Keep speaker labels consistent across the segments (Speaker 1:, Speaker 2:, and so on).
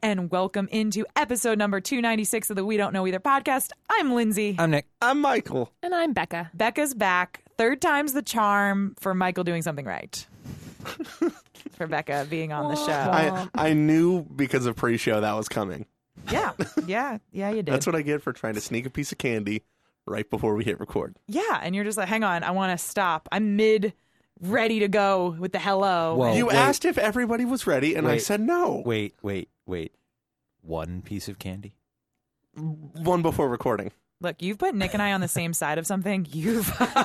Speaker 1: and welcome into episode number 296 of the We Don't Know Either podcast. I'm Lindsay.
Speaker 2: I'm Nick.
Speaker 3: I'm Michael.
Speaker 4: And I'm Becca.
Speaker 1: Becca's back. Third time's the charm for Michael doing something right. For Becca being on the show.
Speaker 3: I knew because of pre-show that was coming.
Speaker 1: Yeah, you did.
Speaker 3: That's what I get for trying to sneak a piece of candy right before we hit record.
Speaker 1: Yeah, and you're just like, hang on, I want to stop. I'm ready to go with the hello.
Speaker 2: Whoa.
Speaker 3: You
Speaker 2: wait.
Speaker 3: asked if everybody was ready, and I
Speaker 2: Wait.
Speaker 3: said no.
Speaker 2: Wait. One piece of candy?
Speaker 3: One before recording.
Speaker 1: Look, you've put Nick and I on the same side of something. You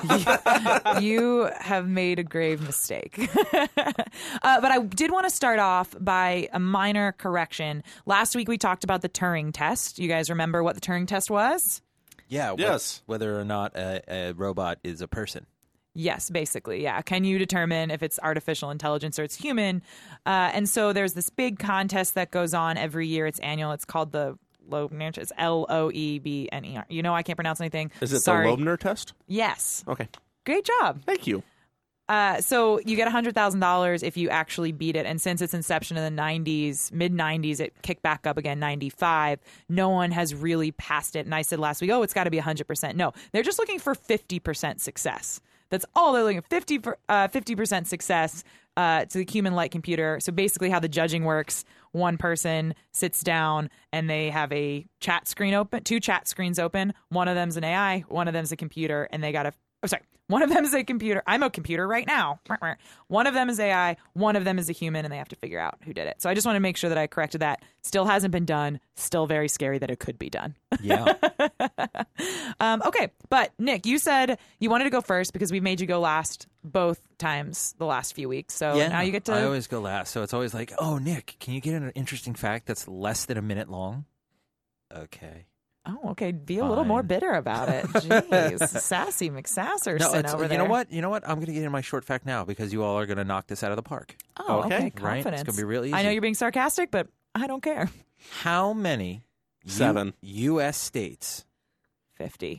Speaker 1: have made a grave mistake. But I did want to start off by a minor correction. Last week we talked about the Turing test. You guys remember what the Turing test was?
Speaker 2: Yeah.
Speaker 3: Yes.
Speaker 2: Whether or not a robot is a person.
Speaker 1: Yes, basically, yeah. Can you determine if it's artificial intelligence or it's human? And so there's this big contest that goes on every year. It's annual. It's called the Loebner. It's Loebner. You know I can't pronounce anything.
Speaker 3: Is it
Speaker 1: Sorry.
Speaker 3: the Loebner test?
Speaker 1: Yes.
Speaker 3: Okay.
Speaker 1: Great job.
Speaker 3: Thank you.
Speaker 1: So you get $100,000 if you actually beat it. And since its inception in the 90s, mid-90s, it kicked back up again, 95. No one has really passed it. And I said last week, it's got to be 100%. No, they're just looking for 50% success. That's all they're looking for, 50% success to the human-like computer. So basically how the judging works, one person sits down and they have a chat screen open, two chat screens open. One of them's an AI, one of them's a computer, and they got to one of them is a computer. I'm a computer right now. One of them is AI. One of them is a human, and they have to figure out who did it. So I just want to make sure that I corrected that. Still hasn't been done. Still very scary that it could be done.
Speaker 2: Yeah.
Speaker 1: Okay, but Nick, you said you wanted to go first because we made you go last both times the last few weeks. So now you get to.
Speaker 2: I always go last, so it's always like, oh, Nick, can you get an interesting fact that's less than a minute long? Okay.
Speaker 1: Oh, okay. Be a little more bitter about it. Jeez. Sassy McSasserson over there.
Speaker 2: You know what? I'm going to get in my short fact now because you all are going to knock this out of the park.
Speaker 1: Oh, okay.
Speaker 2: Right?
Speaker 1: Confidence.
Speaker 2: It's going to be real easy.
Speaker 1: I know you're being sarcastic, but I don't care.
Speaker 2: How many
Speaker 3: 7
Speaker 2: U.S. states
Speaker 1: 50.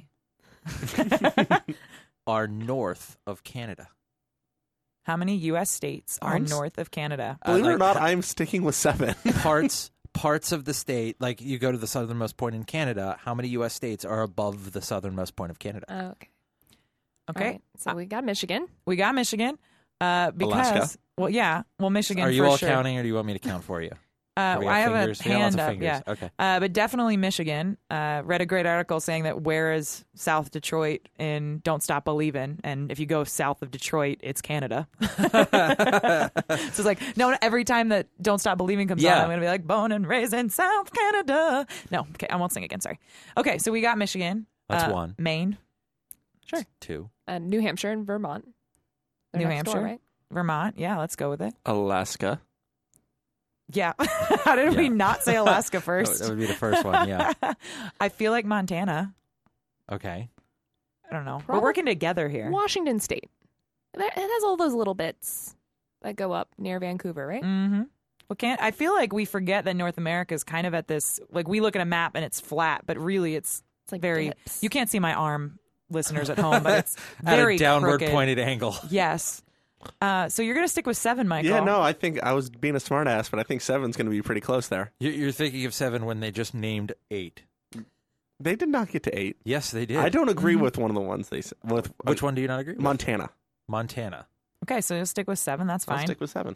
Speaker 2: are north of Canada?
Speaker 1: How many U.S. states are north of Canada?
Speaker 3: Believe it or not, I'm sticking with 7.
Speaker 2: Parts of the state, like you go to the southernmost point in Canada, how many U.S. states are above the southernmost point of Canada?
Speaker 4: Okay.
Speaker 1: Okay.
Speaker 4: Right, so we got Michigan.
Speaker 1: We got Michigan. Because,
Speaker 3: Alaska.
Speaker 1: Well, yeah. Well, Michigan
Speaker 2: Are you
Speaker 1: for
Speaker 2: all
Speaker 1: sure.
Speaker 2: counting, or do you want me to count for you?
Speaker 1: I have
Speaker 2: fingers?
Speaker 1: a
Speaker 2: We got lots
Speaker 1: hand
Speaker 2: of
Speaker 1: up,
Speaker 2: fingers.
Speaker 1: yeah.
Speaker 2: Okay.
Speaker 1: But definitely Michigan. Read a great article saying that where is South Detroit in Don't Stop Believin'? And if you go south of Detroit, it's Canada. So it's like, no, every time that Don't Stop Believing comes on, I'm going to be like, born and raised in South Canada. No, okay, I won't sing again, sorry. Okay, so we got Michigan.
Speaker 2: That's one.
Speaker 1: Maine. Sure.
Speaker 2: 2.
Speaker 4: New Hampshire and Vermont. They're
Speaker 1: New
Speaker 4: next door,
Speaker 1: Hampshire.
Speaker 4: right?
Speaker 1: Vermont. Yeah, let's go with it.
Speaker 3: Alaska.
Speaker 1: Yeah. How did we not say Alaska first?
Speaker 2: That would be the first one, yeah.
Speaker 1: I feel like Montana.
Speaker 2: Okay.
Speaker 1: I don't know.
Speaker 4: Probably
Speaker 1: We're working together here.
Speaker 4: Washington State. It has all those little bits that go up near Vancouver, right?
Speaker 1: Mm-hmm. Well, I feel like we forget that North America is kind of at this, like we look at a map and it's flat, but really it's
Speaker 4: like
Speaker 1: very,
Speaker 4: dips.
Speaker 1: you can't see my arm, listeners at home, but it's
Speaker 2: At
Speaker 1: very
Speaker 2: a downward
Speaker 1: crooked.
Speaker 2: pointed angle.
Speaker 1: Yes. So you're going to stick with 7, Michael.
Speaker 3: Yeah, no, I think I was being a smartass, but I think 7's going to be pretty close there.
Speaker 2: You're thinking of 7 when they just named 8.
Speaker 3: They did not get to 8.
Speaker 2: Yes, they did.
Speaker 3: I don't agree with one of the ones they said.
Speaker 2: Which one do you not agree with?
Speaker 3: Montana.
Speaker 2: Montana.
Speaker 1: Okay, so you'll stick with 7. That's fine.
Speaker 3: I'll stick with 7.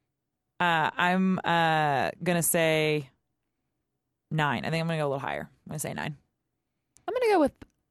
Speaker 1: I'm going to say 9. I think I'm going to go a little higher. I'm going to say 9.
Speaker 4: I'm going to go with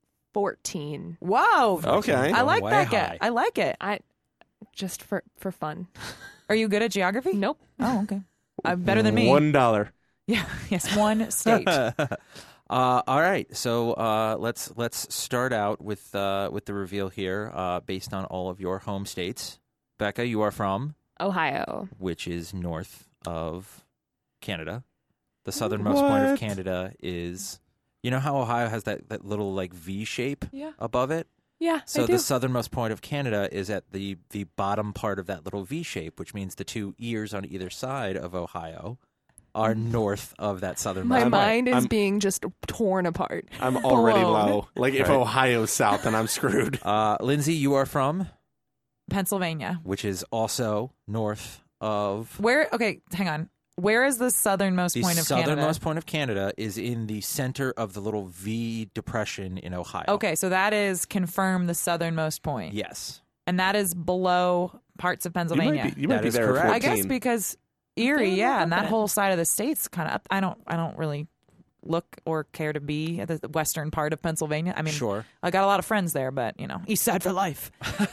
Speaker 4: 14.
Speaker 1: Whoa.
Speaker 3: Okay.
Speaker 1: I like
Speaker 2: Way
Speaker 1: that.
Speaker 2: high.
Speaker 1: I like it.
Speaker 4: Just for fun.
Speaker 1: Are you good at geography?
Speaker 4: Nope.
Speaker 1: Oh, okay. Better than me.
Speaker 3: $1.
Speaker 1: Yeah. Yes. One state.
Speaker 2: All right, so let's start out with the reveal here, based on all of your home states. Becca, you are from
Speaker 4: Ohio.
Speaker 2: which is north of Canada. The southernmost point of Canada is, you know how Ohio has that little like V shape above it.
Speaker 4: Yeah,
Speaker 2: So
Speaker 4: I do.
Speaker 2: the southernmost point of Canada is at the bottom part of that little V shape, which means the 2 ears on either side of Ohio are north of that southernmost
Speaker 4: My
Speaker 2: point.
Speaker 4: mind is being just torn apart.
Speaker 3: I'm already
Speaker 4: Blown.
Speaker 3: low. Like, if
Speaker 2: Right.
Speaker 3: Ohio's south, then I'm screwed.
Speaker 2: Lindsay, you are from,
Speaker 1: Pennsylvania.
Speaker 2: which is also north of.
Speaker 1: Where? Okay, hang on. Where is the southernmost point of Canada?
Speaker 2: The southernmost point of Canada is in the center of the little V depression in Ohio.
Speaker 1: Okay, so that is confirmed the southernmost point.
Speaker 2: Yes.
Speaker 1: And that is below parts of Pennsylvania.
Speaker 3: You might
Speaker 2: That
Speaker 3: be
Speaker 2: is
Speaker 3: there
Speaker 2: correct.
Speaker 3: at
Speaker 1: I
Speaker 3: 14.
Speaker 1: guess because Erie,
Speaker 4: feeling
Speaker 1: yeah, and that
Speaker 4: confident.
Speaker 1: whole side of the state's kind of up. I don't really look or care to be at the western part of Pennsylvania. I mean,
Speaker 2: Sure.
Speaker 1: I got a lot of friends there, but East Side for life.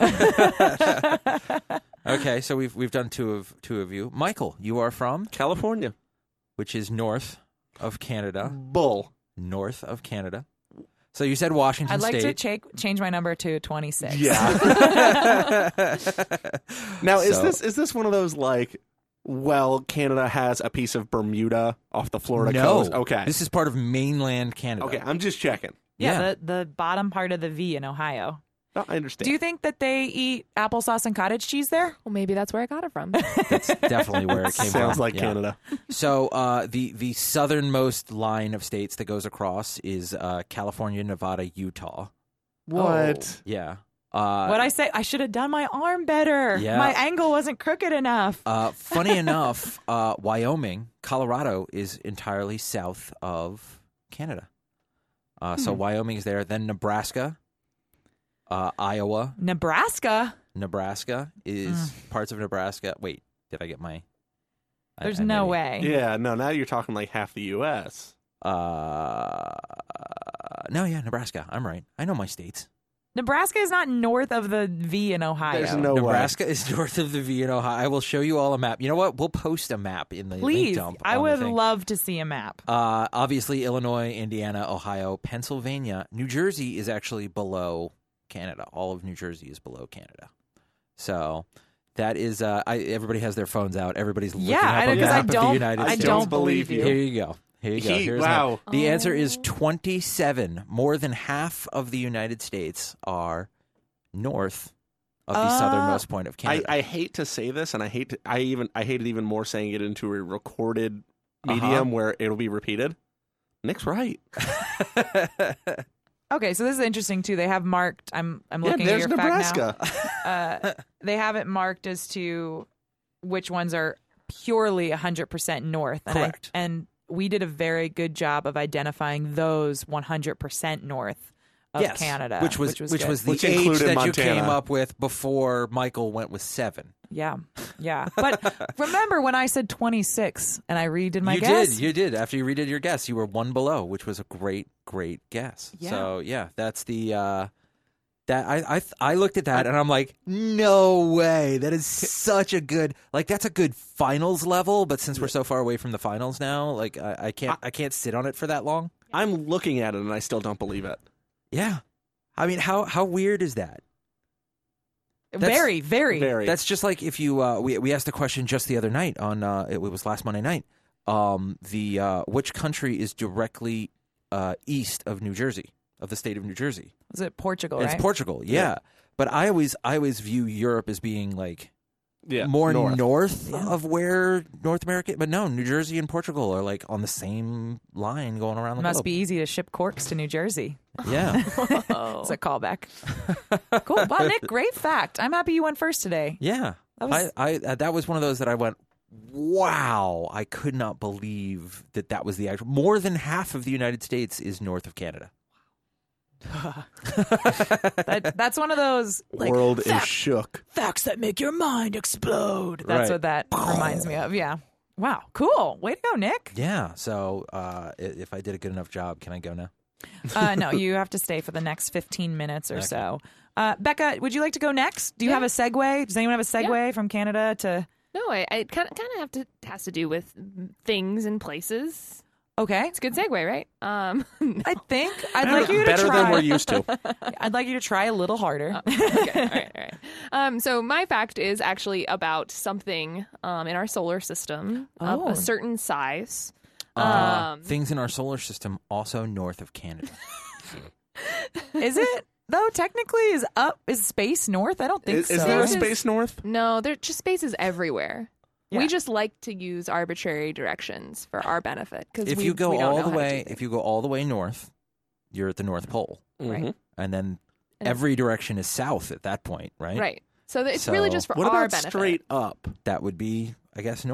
Speaker 2: Okay, so we've done two of you. Michael, you are from,
Speaker 3: California.
Speaker 2: which is north of Canada.
Speaker 3: Bull.
Speaker 2: North of Canada. So you said Washington
Speaker 1: I'd like
Speaker 2: State.
Speaker 1: to change my number to 26.
Speaker 3: Yeah. Now,
Speaker 2: So-
Speaker 3: is this one of those like, well, Canada has a piece of Bermuda off the Florida
Speaker 2: No.
Speaker 3: coast? Okay.
Speaker 2: This is part of mainland Canada.
Speaker 3: Okay, I'm just checking.
Speaker 1: Yeah, the bottom part of the V in Ohio.
Speaker 3: No, I understand.
Speaker 1: Do you think that they eat applesauce and cottage cheese there?
Speaker 4: Well, maybe that's where I got it from.
Speaker 2: That's definitely where it came from.
Speaker 3: Sounds like
Speaker 2: Yeah.
Speaker 3: Canada.
Speaker 2: So the southernmost line of states that goes across is California, Nevada, Utah.
Speaker 3: What?
Speaker 2: Yeah.
Speaker 1: What I say? I should have done my arm better.
Speaker 2: Yeah.
Speaker 1: My angle wasn't crooked enough.
Speaker 2: Funny enough, Wyoming, Colorado is entirely south of Canada. So Wyoming's there. Then Nebraska, Iowa.
Speaker 1: Nebraska?
Speaker 2: Nebraska is parts of Nebraska. Wait, did I get my?
Speaker 1: There's
Speaker 2: I
Speaker 1: no
Speaker 2: maybe-
Speaker 1: way.
Speaker 3: Yeah, no, now you're talking like half the U.S.
Speaker 2: No, yeah, Nebraska. I'm right. I know my states.
Speaker 1: Nebraska is not north of the V in Ohio.
Speaker 3: There's no
Speaker 2: Nebraska is north of the V in Ohio. I will show you all a map. You know what? We'll post a map in the link
Speaker 1: Please,
Speaker 2: dump.
Speaker 1: I
Speaker 2: on the
Speaker 1: would
Speaker 2: thing.
Speaker 1: love to see a map.
Speaker 2: Obviously, Illinois, Indiana, Ohio, Pennsylvania. New Jersey is actually below Canada. All of New Jersey is below Canada. So that is, everybody has their phones out. Everybody's looking
Speaker 1: Yeah,
Speaker 2: up a
Speaker 1: because
Speaker 2: map of the United
Speaker 1: I
Speaker 2: States.
Speaker 1: don't believe you.
Speaker 2: Here you go. Here you go. Here's
Speaker 3: Wow.
Speaker 2: that. The answer is 27. More than half of the United States are north of the southernmost point of Canada.
Speaker 3: I hate to say this, and I hate it even more saying it into a recorded medium where it'll be repeated. Nick's right.
Speaker 1: Okay, so this is interesting too. They have marked. I'm looking at
Speaker 3: there's
Speaker 1: your
Speaker 3: Nebraska.
Speaker 1: fact now. They have it marked as to which ones are purely 100% north. And
Speaker 2: Correct.
Speaker 1: And we did a very good job of identifying those 100% north of
Speaker 2: Yes,
Speaker 1: Canada,
Speaker 2: which was
Speaker 1: good.
Speaker 2: the
Speaker 3: Which
Speaker 2: age
Speaker 3: included
Speaker 2: that
Speaker 3: Montana.
Speaker 2: you came up with before Michael went with 7.
Speaker 1: Yeah. But remember when I said 26 and I redid my
Speaker 2: you
Speaker 1: guess?
Speaker 2: did. After you redid your guess, you were one below, which was a great guess.
Speaker 1: Yeah.
Speaker 2: So yeah, that's the that I looked at that and I'm like, no way, that is such a good, like, that's a good finals level. But since we're so far away from the finals now, like I can't sit on it for that long.
Speaker 3: I'm looking at it and I still don't believe it.
Speaker 2: Yeah, I mean, how weird is that?
Speaker 1: Very, very.
Speaker 3: Very.
Speaker 2: That's just like if you we asked the question just the other night on it was last Monday night. Which country is directly east of New Jersey, of the state of New Jersey?
Speaker 1: Was it Portugal,
Speaker 2: It's
Speaker 1: right?
Speaker 2: Portugal, yeah. But I always view Europe as being like more north of where North America. But no, New Jersey and Portugal are like on the same line going around the
Speaker 1: Must
Speaker 2: globe.
Speaker 1: be easy to ship corks to New Jersey.
Speaker 2: Yeah,
Speaker 4: Oh.
Speaker 1: It's a callback. Cool. Wow, Nick, great fact. I'm happy you went first today.
Speaker 2: yeah.
Speaker 1: That was-
Speaker 2: I that was one of those that I went, wow! I could not believe that was the actual. More than half of the United States is north of Canada.
Speaker 1: That's one of those like,
Speaker 3: World is shook.
Speaker 1: facts that make your mind explode. That's
Speaker 2: Right.
Speaker 1: what that reminds me of. Yeah. Wow. Cool. Way to go, Nick.
Speaker 2: Yeah. So if I did a good enough job, can I go now?
Speaker 1: No, you have to stay for the next 15 minutes or so. Becca, would you like to go next? Do you have a segue? Does anyone have a segue from Canada to?
Speaker 4: No, I kind of has to do with things and places.
Speaker 1: Okay.
Speaker 4: It's a good segue, right?
Speaker 1: I think I'd like you to
Speaker 3: Better
Speaker 1: try.
Speaker 3: than we're used to.
Speaker 1: I'd like you to try a little harder.
Speaker 4: Okay, all right. So my fact is actually about something in our solar system of
Speaker 1: Oh.
Speaker 4: a certain size.
Speaker 2: Things in our solar system also north of Canada.
Speaker 1: Is it though? Technically, is space north? I don't think
Speaker 3: Is
Speaker 1: so.
Speaker 3: there a
Speaker 4: Space is-
Speaker 3: space north?
Speaker 4: No, they're just spaces everywhere.
Speaker 1: Yeah.
Speaker 4: We just like to use arbitrary directions for our benefit because
Speaker 2: If you go all the way north, you're at the North Pole,
Speaker 4: Right.
Speaker 3: Mhm.
Speaker 2: and then
Speaker 4: And-
Speaker 2: every direction is south at that point, right?
Speaker 4: right. So it's really
Speaker 2: So-
Speaker 4: just for
Speaker 3: What
Speaker 4: our
Speaker 3: about
Speaker 4: benefit.
Speaker 3: straight up?
Speaker 2: That would be, I guess, north.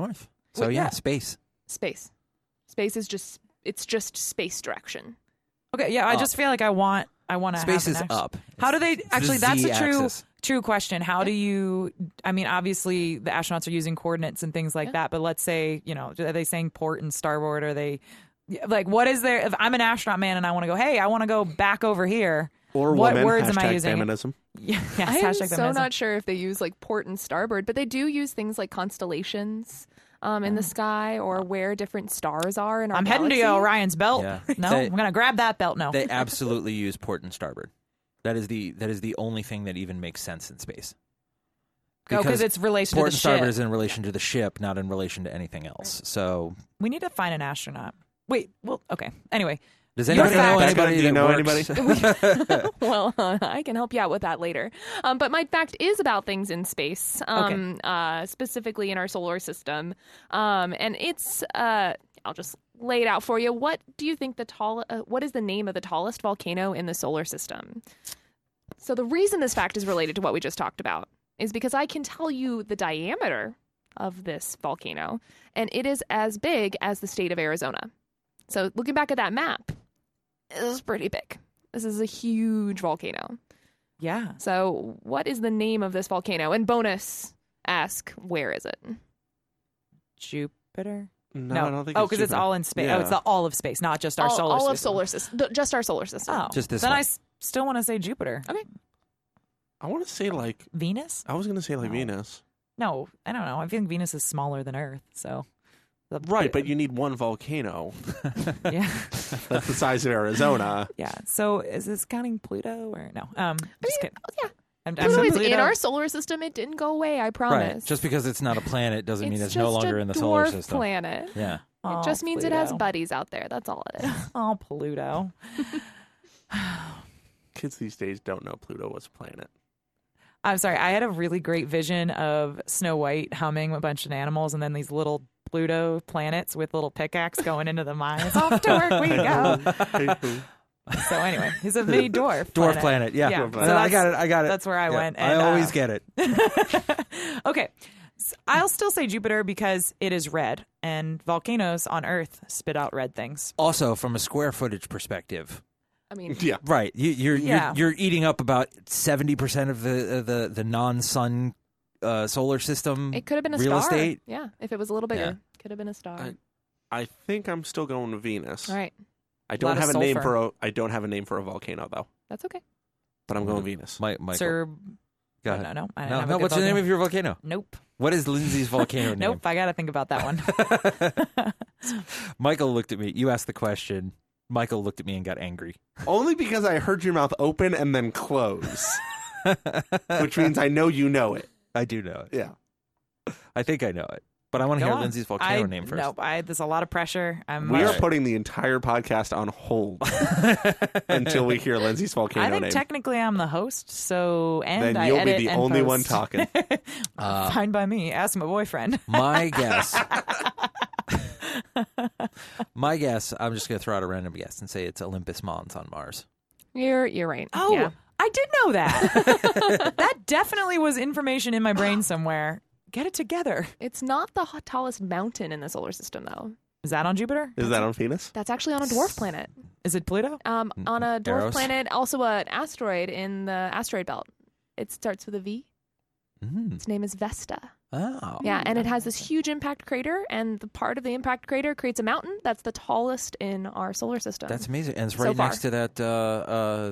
Speaker 2: So
Speaker 4: Wait,
Speaker 2: yeah,
Speaker 4: yeah.
Speaker 2: space.
Speaker 4: Space. Space is just space direction.
Speaker 1: Okay, yeah, I
Speaker 2: Up.
Speaker 1: just feel like I want to
Speaker 2: Space
Speaker 1: have
Speaker 2: is
Speaker 1: an
Speaker 2: up.
Speaker 1: How do they
Speaker 2: It's
Speaker 1: actually?
Speaker 2: the
Speaker 1: That's a
Speaker 2: Z-axis.
Speaker 1: true question. How do you? I mean, obviously the astronauts are using coordinates and things like that. But let's say, are they saying port and starboard? Are they like what is there? If I'm an astronaut man and I want to go, hey, I want to go back over here.
Speaker 3: Or
Speaker 1: what
Speaker 3: woman,
Speaker 1: words am I
Speaker 3: hashtag
Speaker 1: using?
Speaker 3: feminism.
Speaker 1: Yeah, yes,
Speaker 4: I'm
Speaker 1: hashtag
Speaker 4: so
Speaker 1: feminism.
Speaker 4: not sure if they use like port and starboard, but they do use things like constellations in the sky or where different stars are in our
Speaker 1: I'm heading to
Speaker 4: galaxy.
Speaker 1: Orion's belt.
Speaker 2: Yeah.
Speaker 1: No,
Speaker 2: They-
Speaker 1: I'm gonna grab that belt. No,
Speaker 2: They absolutely use port and starboard. That is the only thing that even makes sense in space.
Speaker 1: because it's relation
Speaker 2: port
Speaker 1: to the
Speaker 2: and starboard
Speaker 1: ship.
Speaker 2: is in relation to the ship, not in relation to anything else. So,
Speaker 1: We need to find an astronaut. Wait, well, okay. Anyway,
Speaker 2: does
Speaker 1: Your
Speaker 2: anybody know
Speaker 1: fact-
Speaker 2: anybody
Speaker 3: Do you
Speaker 2: that
Speaker 3: know
Speaker 2: works?
Speaker 4: Well, I can help you out with that later. But my fact is about things in space, specifically in our solar system. And it's, I'll just lay it out for you. What do you think what is the name of the tallest volcano in the solar system? So the reason this fact is related to what we just talked about is because I can tell you the diameter of this volcano, and it is as big as the state of Arizona. So looking back at that map, it is pretty big. This is a huge volcano.
Speaker 1: yeah.
Speaker 4: So what is the name of this volcano? And bonus, ask, where is it?
Speaker 1: Jupiter.
Speaker 3: No, I don't think.
Speaker 1: Oh, because it's
Speaker 3: Jupiter.
Speaker 1: all in space.
Speaker 3: Yeah.
Speaker 1: Oh, it's all of space, not just our solar
Speaker 4: all
Speaker 1: system.
Speaker 4: of solar system. Just our solar system.
Speaker 1: Oh,
Speaker 2: Just this
Speaker 1: then
Speaker 2: one.
Speaker 1: I still want to say Jupiter.
Speaker 4: Okay.
Speaker 3: I want to say like.
Speaker 1: Venus?
Speaker 3: I was going to say like
Speaker 1: No.
Speaker 3: Venus.
Speaker 1: No, I don't know. I think Venus is smaller than Earth. So,
Speaker 3: Right, but you need one volcano.
Speaker 1: yeah,
Speaker 3: That's the size of Arizona.
Speaker 1: yeah. So is this counting Pluto or no? Just kidding.
Speaker 4: Yeah.
Speaker 1: I'm
Speaker 4: Pluto is
Speaker 1: Pluto.
Speaker 4: in our solar system. It didn't go away, I promise.
Speaker 2: Right. Just because it's not a planet doesn't mean
Speaker 4: it's
Speaker 2: it's no
Speaker 4: just
Speaker 2: longer
Speaker 4: a
Speaker 2: in the solar
Speaker 4: dwarf
Speaker 2: system.
Speaker 4: planet.
Speaker 2: Yeah.
Speaker 1: Oh,
Speaker 4: It just means it has
Speaker 1: Pluto.
Speaker 4: buddies out there. That's all it is.
Speaker 1: Oh, Pluto.
Speaker 3: Kids these days don't know Pluto was a planet.
Speaker 1: I'm sorry. I had a really great vision of Snow White humming a bunch of animals, and then these little Pluto planets with little pickaxe going into the mines. Off to work we go. So anyway, he's a mini dwarf.
Speaker 2: Dwarf planet. Yeah.
Speaker 1: Yeah.
Speaker 3: Dwarf
Speaker 1: So
Speaker 3: planet.
Speaker 2: I got it. I got it.
Speaker 1: That's where I
Speaker 2: Yeah,
Speaker 1: went.
Speaker 2: I
Speaker 1: And,
Speaker 2: always get it.
Speaker 1: Okay. I'll still say Jupiter because it is red, and volcanoes on Earth spit out red things.
Speaker 2: Also, from a square footage perspective,
Speaker 4: I mean,
Speaker 3: Yeah.
Speaker 2: right? You're
Speaker 1: Yeah.
Speaker 2: you're eating up about 70% of the non-sun solar system.
Speaker 4: it could have been a
Speaker 2: real
Speaker 4: star.
Speaker 2: estate.
Speaker 4: Yeah, if it was a little bigger,
Speaker 2: Yeah.
Speaker 4: could have been a star.
Speaker 3: I think I'm still going to Venus.
Speaker 4: All right,
Speaker 3: I
Speaker 1: Lot
Speaker 3: don't
Speaker 1: of
Speaker 3: have a name
Speaker 1: sulfur.
Speaker 3: for a. I don't have a name for a volcano though,
Speaker 4: that's okay.
Speaker 3: but I'm going Venus.
Speaker 2: Michael,
Speaker 1: Sir,
Speaker 2: go
Speaker 1: I
Speaker 2: ahead.
Speaker 1: don't know. I don't
Speaker 2: No,
Speaker 1: have a
Speaker 2: no.
Speaker 1: good
Speaker 2: What's the name
Speaker 1: volcano.
Speaker 2: of your volcano?
Speaker 1: Nope.
Speaker 2: What is Lindsay's volcano name?
Speaker 1: Nope. I got to think about that one.
Speaker 2: Michael looked at me. You asked the question. Michael looked at me and got angry.
Speaker 3: Only because I heard your mouth open and then close, which means I know you know it.
Speaker 2: I do know it.
Speaker 3: Yeah.
Speaker 2: I think I know it. But I want to
Speaker 1: Go
Speaker 2: hear
Speaker 1: on.
Speaker 2: Lindsay's volcano name first.
Speaker 1: Nope. There's a lot of pressure. I'm.
Speaker 3: We are
Speaker 2: Alright.
Speaker 3: putting the entire podcast on hold until we hear Lindsay's volcano
Speaker 1: I think
Speaker 3: name.
Speaker 1: technically I'm the host, so and
Speaker 3: Then
Speaker 1: I
Speaker 3: you'll be
Speaker 1: edit
Speaker 3: the
Speaker 1: and
Speaker 3: only one
Speaker 1: post.
Speaker 3: talking.
Speaker 1: Fine by me. Ask my boyfriend.
Speaker 2: My guess. I'm just going to throw out a random guess and say it's Olympus Mons on Mars.
Speaker 4: You're right.
Speaker 1: Oh,
Speaker 4: yeah.
Speaker 1: I did know that. That definitely was information in my brain somewhere. Get it together.
Speaker 4: It's not the tallest mountain in the solar system, though.
Speaker 1: Is that on Jupiter?
Speaker 3: Is that on Venus?
Speaker 4: That's actually on a dwarf planet.
Speaker 1: Is it Pluto?
Speaker 4: On a dwarf
Speaker 2: Eros?
Speaker 4: planet, also an asteroid in the asteroid belt. It starts with a V.
Speaker 2: Mm.
Speaker 4: Its name is Vesta.
Speaker 2: Oh.
Speaker 4: Yeah, and it has this huge impact crater, and the part of the impact crater creates a mountain that's the tallest in our solar system.
Speaker 2: That's amazing. And it's
Speaker 4: So
Speaker 2: right
Speaker 4: far.
Speaker 2: next to that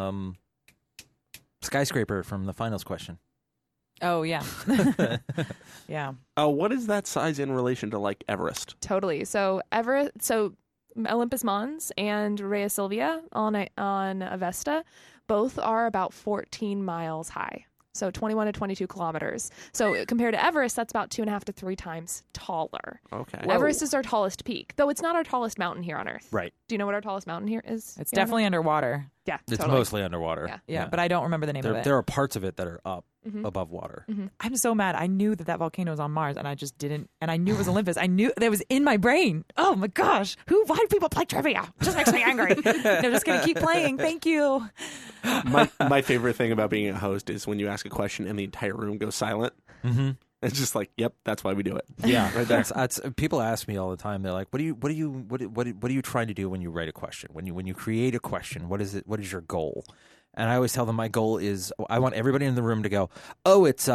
Speaker 2: skyscraper from the finals question.
Speaker 1: Oh, yeah. Yeah.
Speaker 3: Oh, what is that size in relation to like Everest?
Speaker 4: Totally. So Olympus Mons and Rhea Silvia on Vesta both are about 14 miles high. So 21 to 22 kilometers. So compared to Everest, that's about 2.5 to 3 times taller.
Speaker 3: Okay.
Speaker 1: Whoa.
Speaker 4: Everest is our tallest peak, though it's not our tallest mountain here on Earth.
Speaker 2: Right.
Speaker 4: Do you know what our tallest mountain here is?
Speaker 1: It's
Speaker 4: here on
Speaker 1: definitely underwater.
Speaker 4: Earth? Yeah,
Speaker 2: It's
Speaker 4: totally.
Speaker 2: mostly underwater.
Speaker 4: Yeah.
Speaker 1: Yeah, but I don't remember the name of it.
Speaker 2: There are parts of it that are up
Speaker 4: Mhm.
Speaker 2: above water.
Speaker 1: I'm so mad. I knew that volcano was on Mars, and I just didn't. And I knew it was Olympus. I knew that was in my brain. Oh my gosh! Why do people play trivia? It just makes me angry. They're just gonna keep playing. Thank you.
Speaker 3: My favorite thing about being a host is when you ask a question and the entire room goes silent.
Speaker 2: Mm-hmm.
Speaker 3: It's just like, yep, that's why we do it.
Speaker 2: Yeah,
Speaker 3: Right there.
Speaker 2: that's people ask me all the time. They're like, what are you trying to do when you write a question? When you create a question, what is it? What is your goal? And I always tell them my goal is I want everybody in the room to go, oh, it's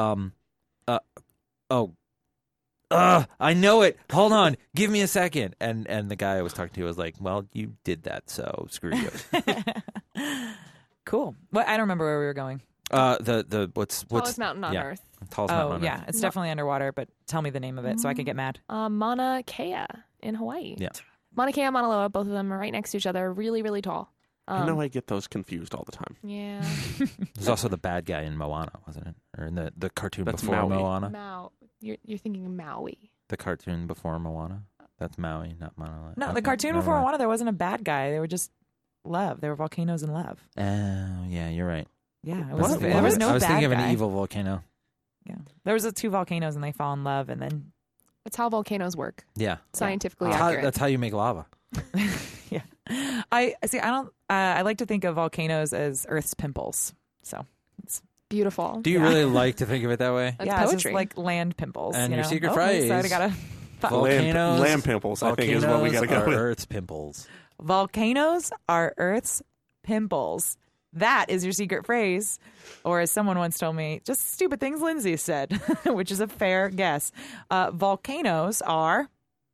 Speaker 2: I know it. Hold on, give me a second. And the guy I was talking to was like, well, you did that, so screw you.
Speaker 1: Cool. Well, I don't remember where we were going.
Speaker 2: The what's
Speaker 4: Tallest mountain on
Speaker 2: yeah,
Speaker 4: Earth.
Speaker 2: Tallest mountain on
Speaker 1: Yeah,
Speaker 2: Earth.
Speaker 1: it's definitely underwater, but tell me the name of it so I can get mad.
Speaker 4: Mauna Kea in Hawaii.
Speaker 2: Yeah.
Speaker 4: Mauna Kea, Mauna Loa, both of them are right next to each other, really, really tall.
Speaker 3: I know I get those confused all the time.
Speaker 4: Yeah.
Speaker 2: There's also the bad guy in Moana, wasn't it? Or in the cartoon
Speaker 3: That's
Speaker 2: before
Speaker 3: Maui.
Speaker 2: Moana.
Speaker 4: You're thinking Maui.
Speaker 2: The cartoon before Moana. That's Maui, not Mauna.
Speaker 1: No,
Speaker 2: Okay,
Speaker 1: the cartoon
Speaker 2: never
Speaker 1: before
Speaker 2: mind.
Speaker 1: Moana, there wasn't a bad guy. They were just love. They were volcanoes and love.
Speaker 2: Oh, yeah, you're right.
Speaker 1: Yeah, it
Speaker 3: What?
Speaker 1: was, there was no
Speaker 2: I was
Speaker 1: bad
Speaker 2: thinking of
Speaker 1: guy.
Speaker 2: an evil volcano.
Speaker 1: Yeah, there was two volcanoes and they fall in love, and then
Speaker 4: That's how volcanoes work.
Speaker 2: Yeah.
Speaker 4: Scientifically
Speaker 2: That's how,
Speaker 4: accurate.
Speaker 2: that's how you make lava.
Speaker 1: yeah. I see. I don't. I like to think of volcanoes as Earth's pimples. So
Speaker 4: Beautiful.
Speaker 2: Do you
Speaker 1: Yeah.
Speaker 2: really like to think of it that way?
Speaker 4: That's
Speaker 1: yeah, it's
Speaker 4: poetry.
Speaker 1: just like land pimples.
Speaker 2: And
Speaker 1: you
Speaker 2: your
Speaker 1: know?
Speaker 2: secret
Speaker 1: Oh,
Speaker 2: phrase,
Speaker 1: So I gotta.
Speaker 2: Volcanoes.
Speaker 3: Land pimples, I think, is what we got to go
Speaker 2: are
Speaker 3: with.
Speaker 2: Earth's pimples.
Speaker 1: Volcanoes are Earth's pimples. That is your secret phrase. Or as someone once told me, just stupid things Lindsay said, which is a fair guess. Volcanoes are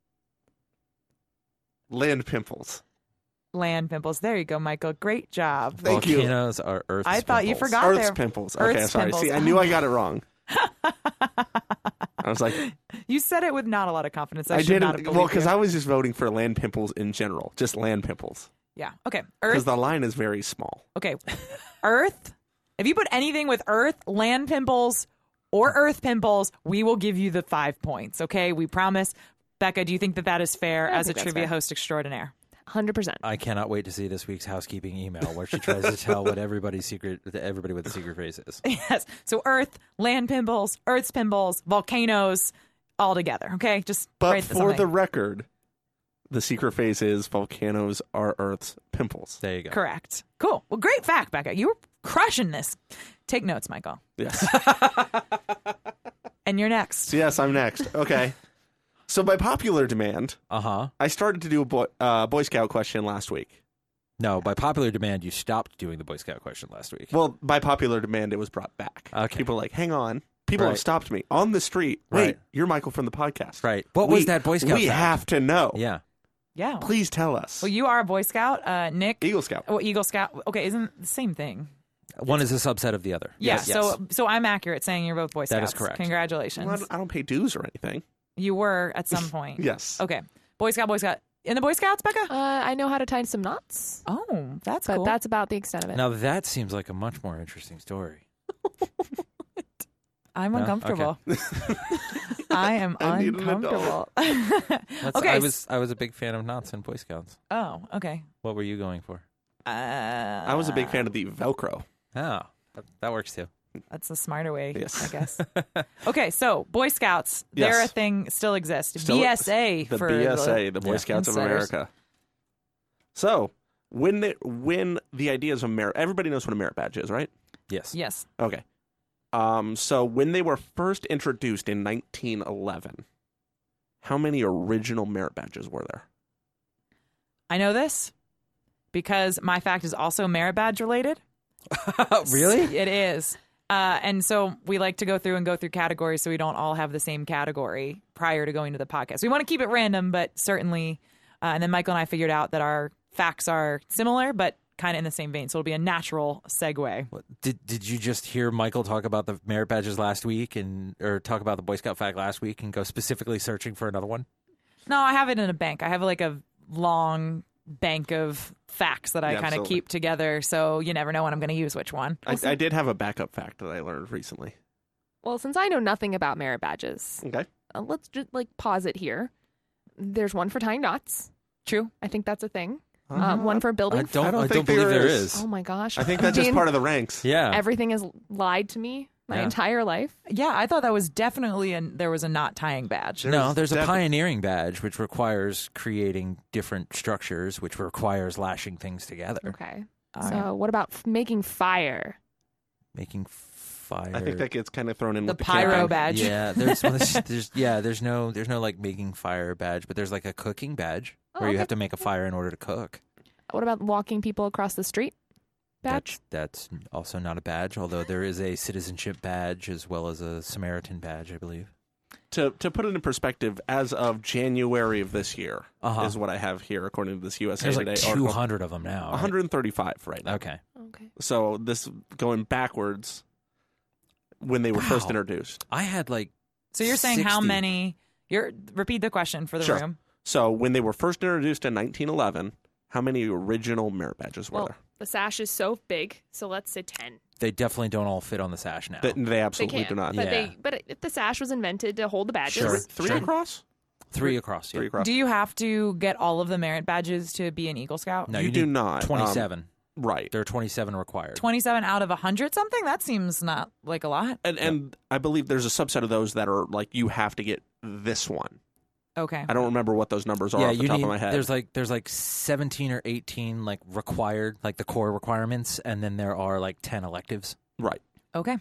Speaker 3: Land pimples.
Speaker 1: land pimples. There you go, Michael. Great job.
Speaker 3: Thank you.
Speaker 2: Volcanoes are Earth's
Speaker 1: I thought you
Speaker 2: pimples.
Speaker 1: forgot
Speaker 3: Earth's
Speaker 1: there.
Speaker 3: pimples. Okay,
Speaker 1: Earth's
Speaker 3: sorry.
Speaker 1: pimples.
Speaker 3: See, I knew I got it wrong. I was like,
Speaker 1: You said it with not a lot of confidence. I
Speaker 3: I
Speaker 1: should not have
Speaker 3: didn't.
Speaker 1: believed
Speaker 3: Well, because
Speaker 1: you.
Speaker 3: I was just voting for land pimples in general, just land pimples,
Speaker 1: Yeah. Okay.
Speaker 3: because
Speaker 1: Earth.
Speaker 3: the line is very small.
Speaker 1: Okay. Earth. If you put anything with Earth, land pimples, or Earth pimples, we will give you the 5 points. Okay. We promise. Becca, do you think that that is fair
Speaker 4: I
Speaker 1: as a
Speaker 4: think that's
Speaker 1: trivia
Speaker 4: fair.
Speaker 1: host extraordinaire?
Speaker 4: 100%.
Speaker 2: I cannot wait to see this week's housekeeping email where she tries to tell what everybody with the secret phrase is.
Speaker 1: Yes. So Earth, land pimples, Earth's pimples, volcanoes, all together. Okay. Just
Speaker 3: But
Speaker 1: write
Speaker 3: for
Speaker 1: something.
Speaker 3: the record, the secret phrase is volcanoes are Earth's pimples.
Speaker 2: There you go.
Speaker 1: Correct. Cool. Well, great fact, Becca. You were crushing this. Take notes, Michael.
Speaker 3: Yes.
Speaker 1: And you're next.
Speaker 3: Yes, I'm next. Okay. So by popular demand,
Speaker 2: Uh-huh.
Speaker 3: I started to do a Boy Scout question last week.
Speaker 2: No, by popular demand, you stopped doing the Boy Scout question last week.
Speaker 3: Well, by popular demand, it was brought back.
Speaker 2: Okay.
Speaker 3: People were like, hang on. People
Speaker 2: Right.
Speaker 3: have stopped me on the street. Wait,
Speaker 2: Right.
Speaker 3: you're Michael from the podcast.
Speaker 2: Right. What was that Boy Scout
Speaker 3: We
Speaker 2: fact?
Speaker 3: have to know.
Speaker 2: Yeah.
Speaker 3: Oh.
Speaker 1: Yeah.
Speaker 3: Please tell us.
Speaker 1: Well, you are a Boy Scout. Nick.
Speaker 3: Eagle Scout.
Speaker 1: Oh, Eagle Scout. Okay, isn't the same thing?
Speaker 2: One is a subset of the other.
Speaker 1: Yeah.
Speaker 2: Yes.
Speaker 1: So I'm accurate saying you're both Boy Scouts.
Speaker 2: That is correct.
Speaker 1: Congratulations.
Speaker 3: Well, I don't pay dues or anything.
Speaker 1: You were at some point.
Speaker 3: Yes.
Speaker 1: Okay. Boy Scout. In the Boy Scouts, Becca?
Speaker 4: I know how to tie some knots,
Speaker 1: Oh, that's
Speaker 4: but
Speaker 1: cool.
Speaker 4: that's about the extent of it.
Speaker 2: Now that seems like a much more interesting story.
Speaker 1: I'm
Speaker 2: No?
Speaker 1: uncomfortable. I am
Speaker 3: I need an
Speaker 1: uncomfortable.
Speaker 2: That's,
Speaker 1: Okay.
Speaker 2: I was a big fan of knots and Boy Scouts.
Speaker 1: Oh, okay.
Speaker 2: What were you going for?
Speaker 3: I was a big fan of the Velcro.
Speaker 2: Oh, that works too.
Speaker 1: That's a smarter way,
Speaker 3: Yes.
Speaker 1: I guess. Okay, so Boy Scouts,
Speaker 3: Yes.
Speaker 1: they're a thing, still exists.
Speaker 3: Still-
Speaker 1: BSA
Speaker 3: The
Speaker 1: for
Speaker 3: BSA, the Boy
Speaker 2: Yeah.
Speaker 3: Scouts of
Speaker 1: Insiders.
Speaker 3: America. So, when the ideas of merit, everybody knows what a merit badge is, right?
Speaker 2: Yes.
Speaker 1: Yes.
Speaker 3: Okay. So when they were first introduced in 1911, how many original merit badges were there?
Speaker 1: I know this because my fact is also merit badge related.
Speaker 2: Really?
Speaker 1: It is. And so we like to go through categories so we don't all have the same category prior to going to the podcast. We want to keep it random, but certainly. And then Michael and I figured out that our facts are similar, but kind of in the same vein. So it'll be a natural segue.
Speaker 2: Did you just hear Michael talk about the merit badges last week or talk about the Boy Scout fact last week and go specifically searching for another one?
Speaker 1: No, I have it in a bank. I have like a long bank of facts that I
Speaker 3: Yeah,
Speaker 1: kind of
Speaker 3: absolutely.
Speaker 1: keep together. So you never know when I'm going to use which one.
Speaker 3: I did have a backup fact that I learned recently.
Speaker 4: Well, since I know nothing about merit badges,
Speaker 3: Okay.
Speaker 4: let's just pause it here. There's one for tying knots.
Speaker 1: True.
Speaker 4: I think that's a thing. One for building.
Speaker 2: I don't
Speaker 3: think
Speaker 2: believe
Speaker 3: there
Speaker 2: there
Speaker 3: is.
Speaker 2: is.
Speaker 4: Oh my gosh!
Speaker 3: I think that's just
Speaker 4: Dean,
Speaker 3: part of the ranks.
Speaker 2: Yeah.
Speaker 4: Everything has lied to me my
Speaker 2: Yeah.
Speaker 4: entire life.
Speaker 1: Yeah, I thought that was definitely there was a knot tying badge.
Speaker 2: No, there's a
Speaker 3: Defi-
Speaker 2: pioneering badge, which requires creating different structures, which requires lashing things together.
Speaker 4: Okay.
Speaker 1: All
Speaker 4: so
Speaker 1: right.
Speaker 4: what about making fire?
Speaker 2: Making fire.
Speaker 3: I think that gets kind of thrown in
Speaker 1: The
Speaker 3: with the
Speaker 1: pyro
Speaker 3: camping.
Speaker 1: badge.
Speaker 2: Yeah, there's no like making fire badge, but there's like a cooking badge
Speaker 4: Oh,
Speaker 2: where you
Speaker 4: okay.
Speaker 2: have to make a fire in order to cook.
Speaker 4: What about walking people across the street? Badge?
Speaker 2: That's also not a badge, although there is a citizenship badge as well as a Samaritan badge, I believe.
Speaker 3: To put it in perspective, as of January of this year,
Speaker 2: Uh-huh.
Speaker 3: is what I have here, according to this USA
Speaker 2: There's like
Speaker 3: Today article.
Speaker 2: 200 of them now. right?
Speaker 3: 135 right now.
Speaker 2: Okay.
Speaker 4: Okay.
Speaker 3: So this going backwards when they were first
Speaker 2: Wow.
Speaker 3: introduced.
Speaker 2: I had like
Speaker 1: So you're saying how
Speaker 2: 60.
Speaker 1: many? Repeat the question for the
Speaker 3: Sure.
Speaker 1: room.
Speaker 3: So when they were first introduced in 1911, how many original merit badges were
Speaker 4: Well,
Speaker 3: there?
Speaker 4: the sash is so big, so let's say 10.
Speaker 2: They definitely don't all fit on the sash now.
Speaker 3: They
Speaker 4: They
Speaker 3: absolutely
Speaker 4: can't.
Speaker 3: do not.
Speaker 4: But
Speaker 2: Yeah.
Speaker 4: but the sash was invented to hold the badges.
Speaker 2: Sure.
Speaker 3: Three
Speaker 2: Sure.
Speaker 3: across?
Speaker 2: 3 across. Yeah.
Speaker 3: Three across.
Speaker 1: Do you have to get all of the merit badges to be an Eagle Scout?
Speaker 2: No,
Speaker 3: you do
Speaker 2: need
Speaker 3: not.
Speaker 2: 27.
Speaker 3: Right.
Speaker 2: There are 27 required.
Speaker 1: 27 out of 100 something? That seems not like a lot.
Speaker 3: And I believe there's a subset of those that are like you have to get this one.
Speaker 1: Okay.
Speaker 3: I don't remember what those numbers are
Speaker 2: Yeah,
Speaker 3: off the
Speaker 2: you
Speaker 3: top
Speaker 2: need.
Speaker 3: of my head.
Speaker 2: There's like 17 or 18 like required, like the core requirements, and then there are like 10 electives.
Speaker 3: Right.
Speaker 1: Okay.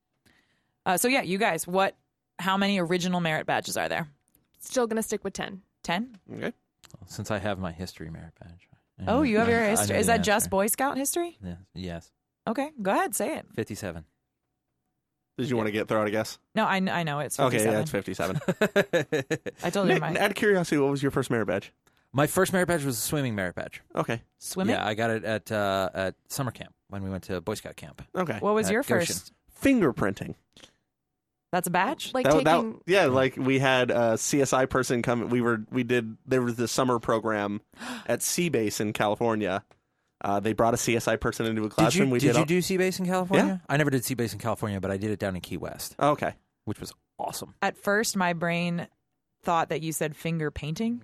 Speaker 1: So yeah, you guys, how many original merit badges are there?
Speaker 4: Still going to stick with 10.
Speaker 1: 10?
Speaker 3: Okay.
Speaker 2: Since I have my history merit badge.
Speaker 1: Oh, you have your
Speaker 2: I know
Speaker 1: history. Is
Speaker 2: the
Speaker 1: that just
Speaker 2: answer.
Speaker 1: Boy Scout history?
Speaker 2: Yeah. Yes.
Speaker 1: Okay, go ahead, say it.
Speaker 2: 57.
Speaker 3: Did you want to throw out a guess?
Speaker 1: No, I know it's 57.
Speaker 3: Okay, yeah, it's 57.
Speaker 1: I told you
Speaker 3: Nick,
Speaker 1: my
Speaker 3: out of curiosity, what was your first merit badge?
Speaker 2: My first merit badge was a swimming merit badge.
Speaker 3: Okay.
Speaker 1: swimming.
Speaker 2: Yeah, I got it at summer camp when we went to Boy Scout camp.
Speaker 3: Okay.
Speaker 1: What was
Speaker 2: At
Speaker 1: your
Speaker 2: Goshen.
Speaker 1: first?
Speaker 3: Fingerprinting.
Speaker 1: That's a badge?
Speaker 4: Like
Speaker 3: That-
Speaker 4: taking.
Speaker 3: yeah, like we had a CSI person come. There was this summer program at Seabase in California. They brought a CSI person into a classroom.
Speaker 2: Did you do Seabase in California? I never did Seabase in California, but I did it down in Key West,
Speaker 3: Okay.
Speaker 2: which was awesome.
Speaker 1: At first, my brain thought that you said finger painting.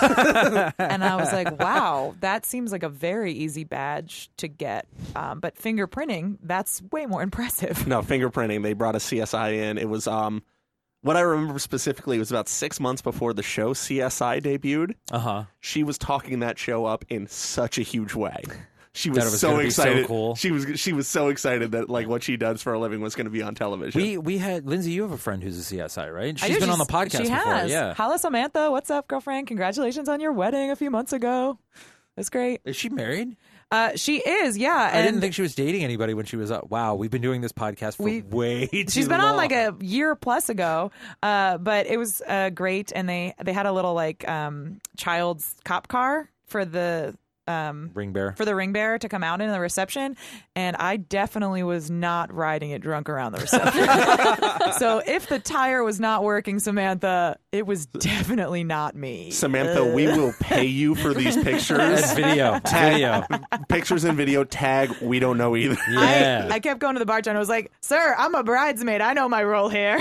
Speaker 1: And I was like, wow, that seems like a very easy badge to get. But fingerprinting, that's way more impressive.
Speaker 3: No, fingerprinting. They brought a CSI in. It was what I remember specifically was about 6 months before the show CSI debuted.
Speaker 2: Uh-huh.
Speaker 3: She was talking that show up in such a huge way. She
Speaker 2: That it
Speaker 3: was
Speaker 2: was
Speaker 3: so
Speaker 2: gonna be so
Speaker 3: excited.
Speaker 2: cool.
Speaker 3: She was so excited that like what she does for a living was going to be on television.
Speaker 2: We had Lindsay. You have a friend who's a CSI, right?
Speaker 1: I
Speaker 2: She's
Speaker 1: do.
Speaker 2: been on the podcast
Speaker 1: She
Speaker 2: before.
Speaker 1: has.
Speaker 2: Yeah.
Speaker 1: Holla, Samantha. What's up, girlfriend? Congratulations on your wedding a few months ago. That's great.
Speaker 2: Is she married?
Speaker 1: She is, yeah.
Speaker 2: I
Speaker 1: And
Speaker 2: didn't think she was dating anybody when she was up. Wow, we've been doing this podcast for way too
Speaker 1: she's been on
Speaker 2: long.
Speaker 1: like a year plus ago, but it was great. And they had a little like child's cop car for the
Speaker 2: ring bearer.
Speaker 1: for the ring bearer to come out in the reception, and I definitely was not riding it drunk around the reception. So if the tire was not working, Samantha, it was definitely not me.
Speaker 3: Samantha, we will pay you for these pictures.
Speaker 2: That's video. video.
Speaker 3: Pictures and video tag. We don't know either.
Speaker 2: Yeah.
Speaker 1: I kept going to the bartender. I was like, "Sir, I'm a bridesmaid. I know my role here."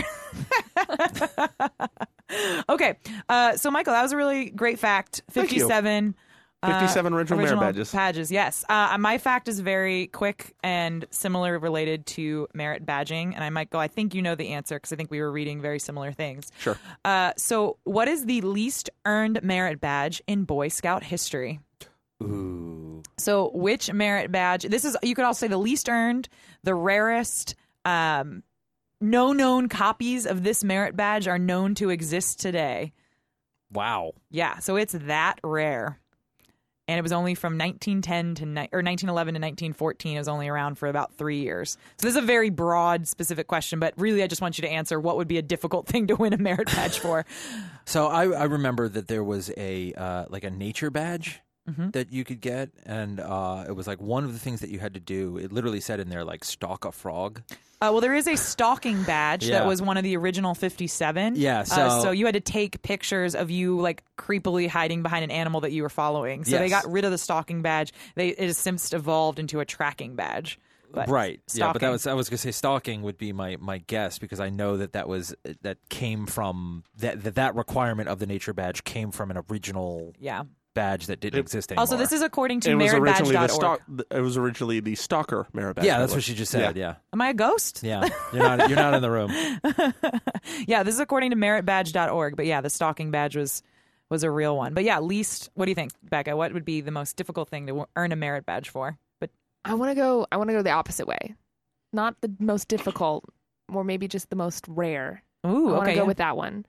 Speaker 1: Okay, so Michael, that was a really great fact.
Speaker 3: Thank you.
Speaker 1: 57.
Speaker 3: 57 original merit badges.
Speaker 1: Yes. My fact is very quick and similar related to merit badging. And I might go, I think you know the answer because I think we were reading very similar things.
Speaker 3: Sure.
Speaker 1: So what is the least earned merit badge in Boy Scout history?
Speaker 2: Ooh.
Speaker 1: So which merit badge? This is, you could also say the least earned, the rarest, no known copies of this merit badge are known to exist today.
Speaker 2: Wow.
Speaker 1: Yeah. So it's that rare. And it was only from 1910 to 1911 to 1914. It was only around for about 3 years. So this is a very broad, specific question. But really, I just want you to answer what would be a difficult thing to win a merit badge for.
Speaker 2: So I remember that there was a like a nature badge that you could get, and it was like one of the things that you had to do. It literally said in there like stalk a frog.
Speaker 1: Well, there is a stalking badge
Speaker 2: Yeah.
Speaker 1: that was one of the original 57.
Speaker 2: Yeah,
Speaker 1: so you had to take pictures of you like creepily hiding behind an animal that you were following. So they
Speaker 2: Yes.
Speaker 1: got rid of the stalking badge. It has since evolved into a tracking badge. But
Speaker 2: Right. Yeah, but
Speaker 1: stalking.
Speaker 2: I was going to say stalking would be my guess because I know that came from that requirement of the nature badge came from an original
Speaker 1: Yeah.
Speaker 2: badge that didn't exist anymore.
Speaker 1: Also, this is according to
Speaker 3: It was originally
Speaker 1: meritbadge.org.
Speaker 3: it was originally the stalker merit badge.
Speaker 2: Yeah, that's what she just said. Yeah.
Speaker 1: Am I a ghost?
Speaker 2: Yeah. You're not in the room.
Speaker 1: Yeah, this is according to meritbadge.org. But yeah, the stalking badge was a real one. But yeah, least, what do you think, Becca? What would be the most difficult thing to earn a merit badge for? But
Speaker 4: I want to go the opposite way. not the most difficult, or maybe just the most rare.
Speaker 1: Ooh,
Speaker 4: I want to
Speaker 1: okay.
Speaker 4: go with that one.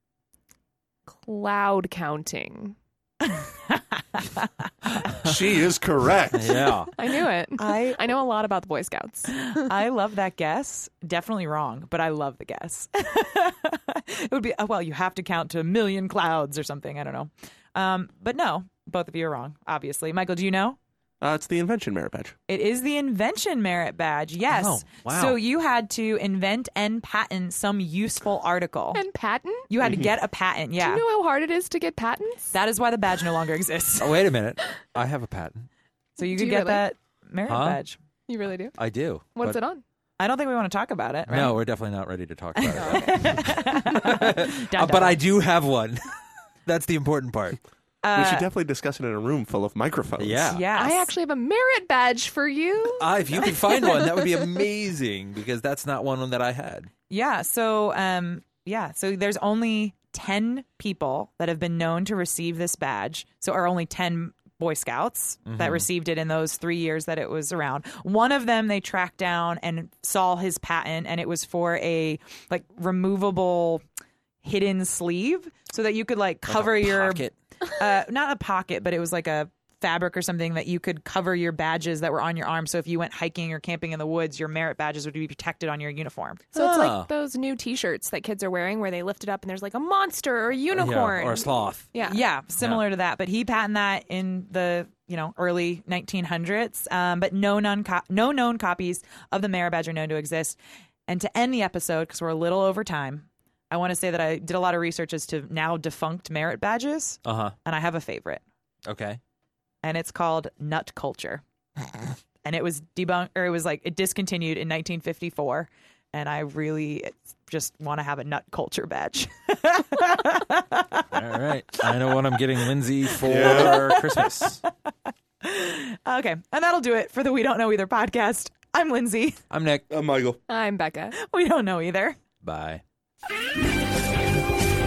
Speaker 4: Cloud counting.
Speaker 3: She is correct.
Speaker 2: Yeah.
Speaker 4: I knew it.
Speaker 1: I
Speaker 4: I know a lot about the Boy Scouts.
Speaker 1: I love that guess. Definitely wrong, but I love the guess. It would be, well, you have to count to 1 million clouds or something. I don't know. But no, both of you are wrong, obviously. Michael, do you know?
Speaker 3: It's the Invention Merit Badge.
Speaker 1: It is the Invention Merit Badge, yes.
Speaker 2: Oh, wow.
Speaker 1: So you had to invent and patent some useful article.
Speaker 4: And patent?
Speaker 1: You had to get a patent, yeah.
Speaker 4: Do you know how hard it is to get patents?
Speaker 1: That is why the badge no longer exists.
Speaker 2: Oh, wait a minute. I have a patent.
Speaker 1: So you
Speaker 4: Do
Speaker 1: could
Speaker 4: you
Speaker 1: get
Speaker 4: really?
Speaker 1: that merit
Speaker 2: Huh?
Speaker 1: badge.
Speaker 4: You really do?
Speaker 2: I do.
Speaker 4: What's
Speaker 2: but-
Speaker 4: it on?
Speaker 1: I don't think we want to talk about it, right?
Speaker 2: No, we're definitely not ready to talk about it.
Speaker 1: Dun,
Speaker 2: But
Speaker 1: dun.
Speaker 2: I do have one. That's the important part.
Speaker 3: We should definitely discuss it in a room full of microphones.
Speaker 2: Yeah.
Speaker 1: Yes.
Speaker 4: I actually have a merit badge for you.
Speaker 2: If you could find one, that would be amazing because that's not one that I had.
Speaker 1: Yeah. So, So there's only 10 people that have been known to receive this badge. So, are only 10 Boy Scouts that received it in those 3 years that it was around. One of them they tracked down and saw his patent, and it was for a removable hidden sleeve, so that you could cover your
Speaker 2: Pocket.
Speaker 1: not a pocket, but it was like a fabric or something that you could cover your badges that were on your arm. So if you went hiking or camping in the woods, your merit badges would be protected on your uniform.
Speaker 4: So it's
Speaker 2: Oh.
Speaker 4: like those new T-shirts that kids are wearing where they lift it up and there's like a monster or a unicorn.
Speaker 2: Yeah, or a sloth.
Speaker 4: Yeah.
Speaker 1: Yeah, similar to that. But he patented that in the early 1900s. But no known copies of the merit badge are known to exist. And to end the episode, because we're a little over time, I want to say that I did a lot of research as to now defunct merit badges,
Speaker 2: Uh-huh.
Speaker 1: and I have a favorite.
Speaker 2: Okay.
Speaker 1: And it's called Nut Culture. And it was debunked, or it discontinued in 1954. And I really just want to have a Nut Culture badge.
Speaker 2: All right. I know what I'm getting Lindsay for Christmas.
Speaker 1: Okay. And that'll do it for the We Don't Know Either podcast. I'm Lindsay.
Speaker 2: I'm Nick.
Speaker 3: Michael.
Speaker 4: I'm Becca.
Speaker 1: We don't know either.
Speaker 2: Bye.